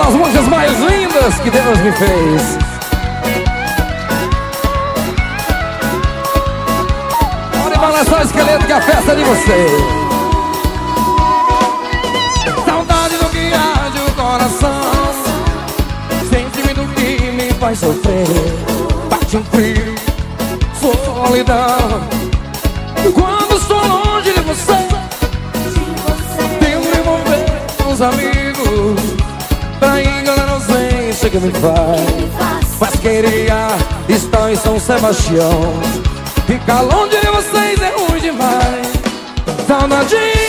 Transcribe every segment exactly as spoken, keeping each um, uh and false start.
as músicas mais lindas que Deus me fez. Pode balançar o esqueleto que é a festa de vocês. Saudade do que arde o coração, sentimento que me faz sofrer. Bate um frio, solidão, quando estou longe de você. Tenho que envolver os amigos pra enganar a ausência que me faz. Mas queria estar em São Sebastião. Ficar longe de vocês é ruim demais. Saudade.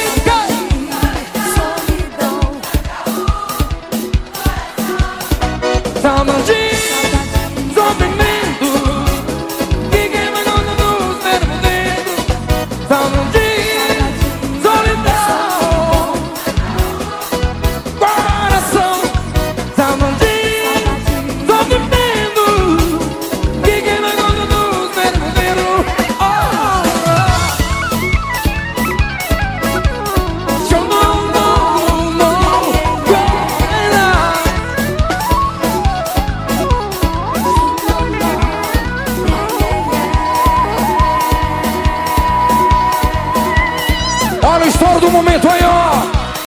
Saudade, sofrimento, que queima quando nos vê por dentro. Saudade, solidão, coração. Saudade, sofrimento, que queima quando nos vê por dentro. Oh, oh. Eu não, não, não quero. Olha o estouro do momento aí, ó.